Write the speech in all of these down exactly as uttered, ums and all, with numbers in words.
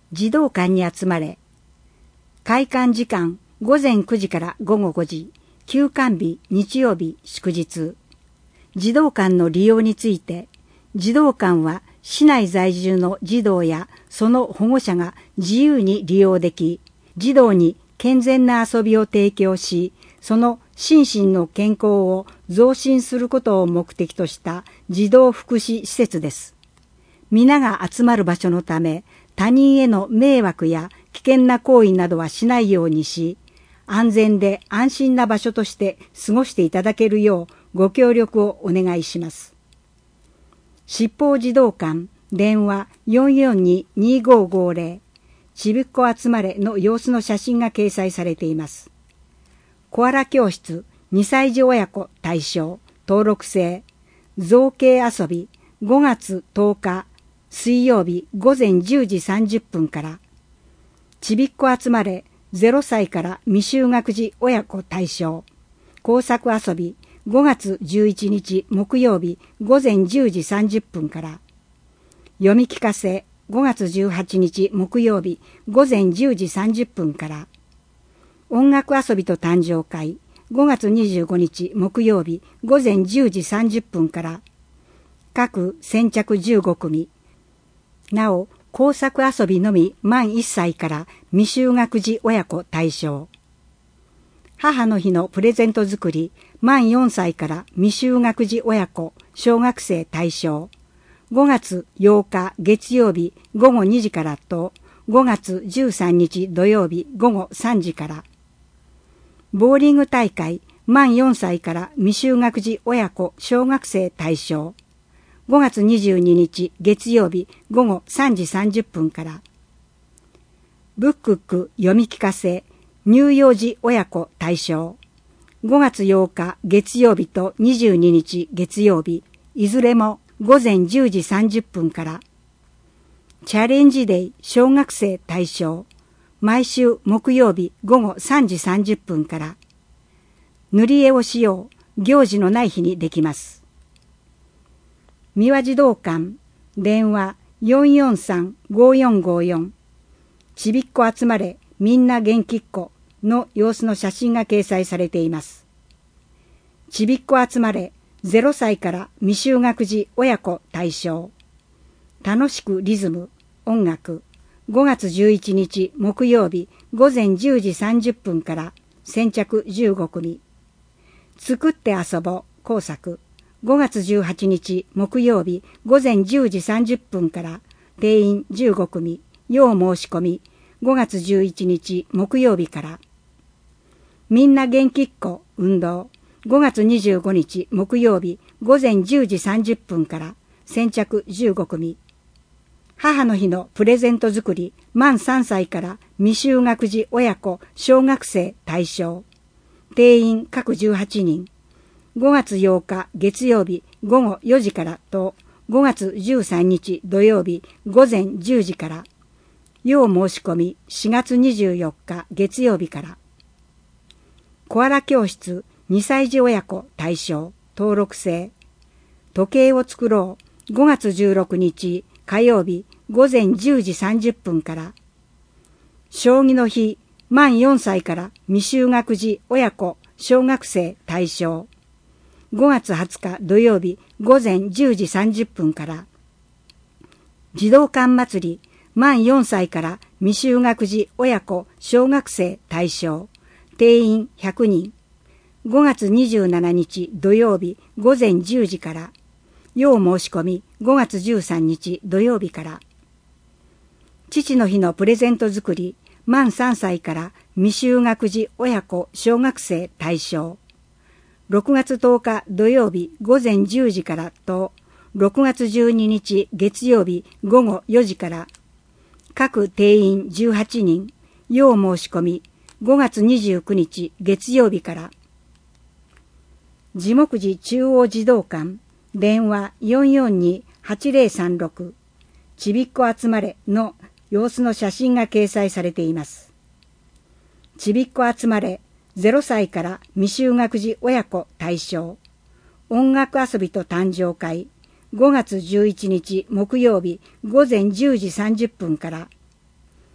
児童館に集まれ。開館時間午前くじから午後ごじ、休館日日曜日祝日。児童館の利用について、児童館は市内在住の児童やその保護者が自由に利用でき、児童に健全な遊びを提供し、その心身の健康を増進することを目的とした児童福祉施設です。皆が集まる場所のため、他人への迷惑や危険な行為などはしないようにし、安全で安心な場所として過ごしていただけるようご協力をお願いします。七宝児童館電話 よんよんにーにーごーごーぜろ ちびっこ集まれの様子の写真が掲載されています。コアラ教室にさい児親子対象登録制造形遊びごがつとおか水曜日午前じゅうじさんじゅっぷんから、ちびっこ集まれゼロさいから未就学児親子対象工作遊びごがつじゅういちにち木曜日午前じゅうじさんじゅっぷんから、読み聞かせごがつじゅうはちにち木曜日午前じゅうじさんじゅっぷんから、音楽遊びと誕生会ごがつにじゅうごにち木曜日午前じゅうじさんじゅっぷんから、各先着じゅうごくみ、なお工作遊びのみ満いっさいから未就学児親子対象。母の日のプレゼント作り満よんさいから未就学児親子小学生対象。ごがつようか月曜日ごごにじからとごがつじゅうさんにち土曜日ごごさんじから。ボーリング大会満よんさいから未就学児親子小学生対象。ごがつにじゅうににち月曜日ごごさんじさんじゅっぷんから。ブックック読み聞かせ乳幼児親子対象。ごがつようか月曜日とにじゅうににち月曜日いずれもごぜんじゅうじさんじゅっぷんから。チャレンジデイ小学生対象。毎週木曜日ごごさんじさんじゅっぷんから。塗り絵をしよう行事のない日にできます。三輪児童館電話 よんよんさんごよんごよん ちびっこ集まれみんな元気っ子の様子の写真が掲載されています。ちびっこ集まれゼロさいから未就学児親子対象。楽しくリズム音楽ごがつじゅういちにち木曜日ごぜんじゅうじさんじゅっぷんから先着じゅうごくみ。作って遊ぼう工作ごがつじゅうはちにち木曜日ごぜんじゅうじさんじゅっぷんから定員じゅうごくみ要申し込みごがつじゅういちにち木曜日から。みんな元気っ子運動ごがつにじゅうごにち木曜日ごぜんじゅうじさんじゅっぷんから先着じゅうごくみ。母の日のプレゼント作り満さんさいから未就学児親子小学生対象。定員各じゅうはちにん。ごがつようか月曜日ごごよじからとごがつじゅうさんにち土曜日ごぜんじゅうじから。要申し込みしがつにじゅうよっか月曜日から。コアラ教室にさい児親子対象登録制。時計を作ろうごがつじゅうろくにち火曜日ごぜんじゅうじさんじゅっぷんから。将棋の日満よんさいから未就学児親子小学生対象。ごがつはつか土曜日ごぜんじゅうじさんじゅっぷんから。児童館祭り満よんさいから未就学児親子小学生対象。定員ひゃくにん。ごがつにじゅうしちにち土曜日ごぜんじゅうじから。要申し込みごがつじゅうさんにち土曜日から。父の日のプレゼント作り満さんさいから未就学児親子小学生対象。ろくがつとおか土曜日ごぜんじゅうじからとろくがつじゅうににち月曜日ごごよじから。各定員じゅうはちにん。要申し込みごがつにじゅうくにち月曜日から。地木寺中央児童館電話 よんよんにーはちぜろさんろく ちびっこ集まれの様子の写真が掲載されています。ちびっこ集まれゼロさいから未就学児親子対象。音楽遊びと誕生会ごがつじゅういちにち木曜日ごぜんじゅうじさんじゅっぷんから。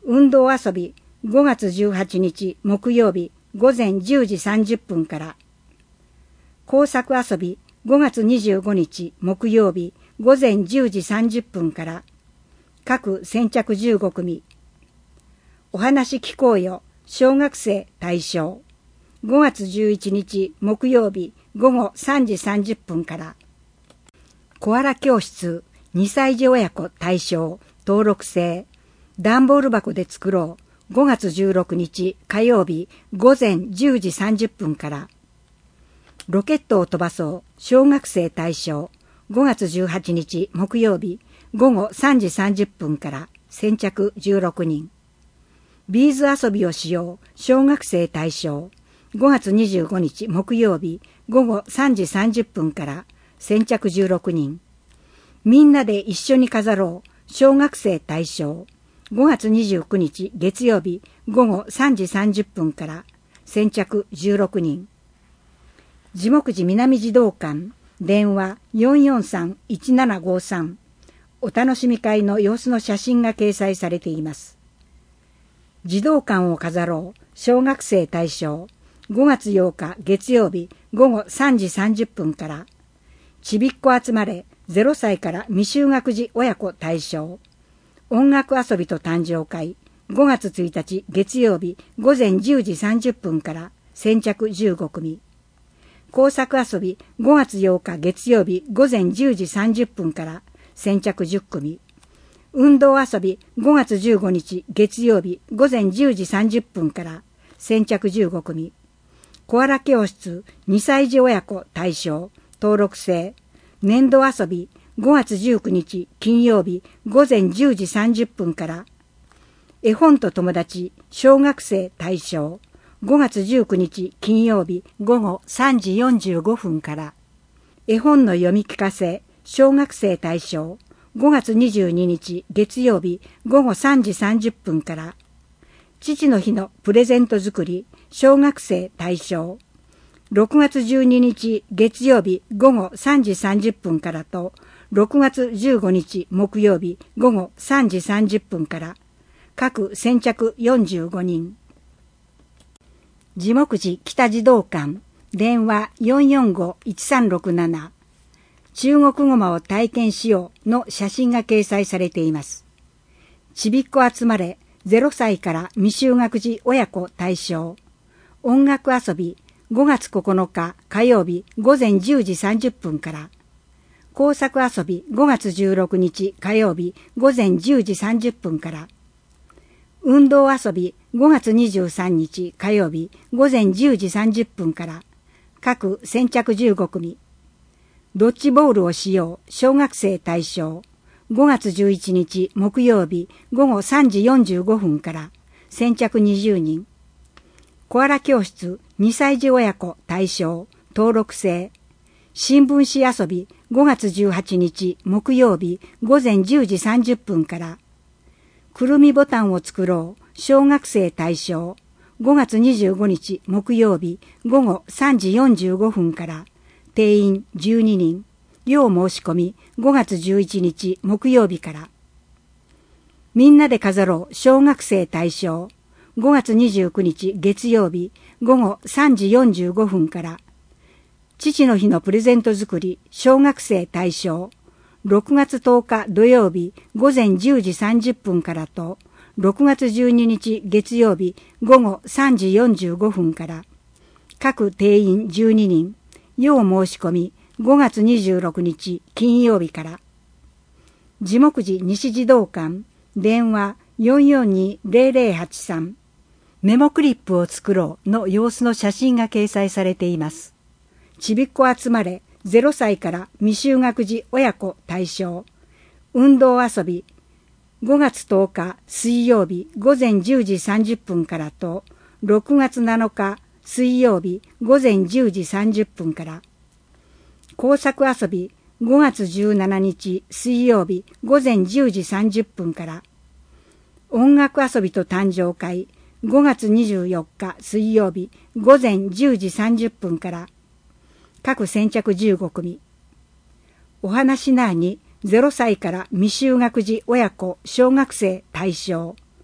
運動遊びごがつじゅうはちにち木曜日ごぜんじゅうじさんじゅっぷんから。工作遊びごがつにじゅうごにち木曜日ごぜんじゅうじさんじゅっぷんから。各先着じゅうごくみ。お話聞こうよ小学生対象ごがつじゅういちにち木曜日ごごさんじさんじゅっぷんから。コアラ教室にさいじ親子対象登録制段ボール箱で作ろうごがつじゅうろくにち火曜日ごぜんじゅうじさんじゅっぷんから。ロケットを飛ばそう小学生対象ごがつじゅうはちにち木曜日ごごさんじさんじゅっぷんから先着じゅうろくにん。ビーズ遊びをしよう小学生対象ごがつにじゅうごにち木曜日ごごさんじさんじゅっぷんから先着じゅうろくにん。みんなで一緒に飾ろう小学生対象ごがつにじゅうくにち月曜日ごごさんじさんじゅっぷんから先着じゅうろくにん。地木寺南児童館電話 よんよんさんいちななごさん。お楽しみ会の様子の写真が掲載されています。児童館を飾ろう小学生対象ごがつようか月曜日ごごさんじさんじゅっぷんから。ちびっこ集まれゼロさいから未就学児親子対象音楽遊びと誕生会ごがつついたち月曜日ごぜんじゅうじさんじゅっぷんから先着じゅうごくみ。工作遊びごがつようか月曜日ごぜんじゅうじさんじゅっぷんから先着じゅっくみ。運動遊びごがつじゅうごにち月曜日ごぜんじゅうじさんじゅっぷんから先着じゅうごくみ。コアラ教室にさいじ親子対象登録制年度遊びごがつじゅうくにち金曜日ごぜんじゅうじさんじゅっぷんから。絵本と友達小学生対象ごがつじゅうくにち金曜日ごごさんじよんじゅうごふんから。絵本の読み聞かせ小学生対象ごがつにじゅうににち月曜日ごごさんじさんじゅっぷんから。父の日のプレゼント作り小学生対象ろくがつじゅうににち月曜日ごごさんじさんじゅっぷんからとろくがつじゅうごにち木曜日ごごさんじさんじゅっぷんから。各先着よんじゅうごにん。地木寺北児童館電話 よんよんごいちさんろくなな。中国語マを体験しようの写真が掲載されています。ちびっこ集まれゼロさいから未就学児親子対象音楽遊びごがつここのか火曜日ごぜんじゅうじさんじゅっぷんから。工作遊びごがつじゅうろくにち火曜日ごぜんじゅうじさんじゅっぷんから。運動遊びごがつにじゅうさんにち火曜日ごぜんじゅうじさんじゅっぷんから。各先着じゅうごくみ。ドッジボールをしよう小学生対象ごがつじゅういちにち木曜日ごごさんじよんじゅうごふんから先着にじゅうにん。コアラ教室にさいじ親子対象登録制新聞紙遊びごがつじゅうはちにち木曜日ごぜんじゅうじさんじゅっぷんから。くるみボタンを作ろう小学生対象ごがつにじゅうごにち木曜日ごごさんじよんじゅうごふんから定員じゅうににん。要申し込みごがつじゅういちにち木曜日から。みんなで飾ろう小学生対象ごがつにじゅうくにち月曜日ごごさんじよんじゅうごふんから。父の日のプレゼント作り小学生対象ろくがつとおか土曜日ごぜんじゅうじさんじゅっぷんからとろくがつじゅうににち月曜日ごごさんじよんじゅうごふんから。各定員じゅうににん。要申し込みごがつにじゅうろくにち金曜日から。地木寺西児童館電話 よんよんにぜろぜろはちさん。メモクリップを作ろうの様子の写真が掲載されています。ちびっこ集まれゼロさいから未就学児親子対象運動遊びごがつとおか水曜日ごぜんじゅうじさんじゅっぷんからとろくがつなのか水曜日ごぜんじゅうじさんじゅっぷんから。工作遊びごがつじゅうしちにち水曜日ごぜんじゅうじさんじゅっぷんから。音楽遊びと誕生会ごがつにじゅうよっか水曜日ごぜんじゅうじさんじゅっぷんから。各先着じゅうごくみ。お話なーにゼロさいから未就学児親子小学生対象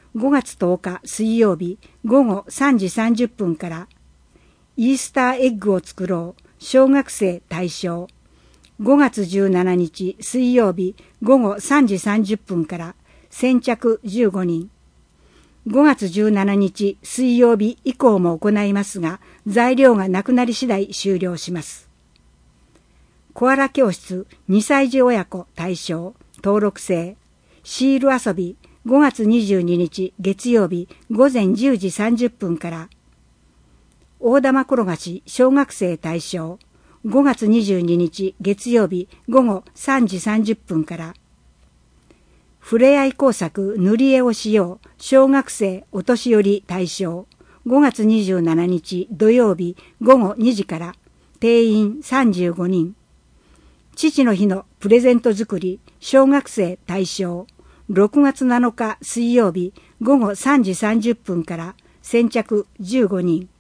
ごがつとおか水曜日ごごさんじさんじゅっぷんから、イースターエッグを作ろう小学生対象。ごがつじゅうしちにち水曜日ごごさんじさんじゅっぷんから先着じゅうごにん。ごがつじゅうしちにち水曜日以降も行いますが、材料がなくなり次第終了します。コアラ教室にさい児親子対象登録制。シール遊びごがつにじゅうににち月曜日ごぜんじゅうじさんじゅっぷんから。大玉転がし小学生対象ごがつにじゅうににち月曜日ごごさんじさんじゅっぷんから。ふれあい工作塗り絵をしよう小学生お年寄り対象ごがつにじゅうしちにち土曜日ごごにじから定員さんじゅうごにん。父の日のプレゼント作り小学生対象ろくがつなのか水曜日ごごさんじさんじゅっぷんから先着じゅうごにん。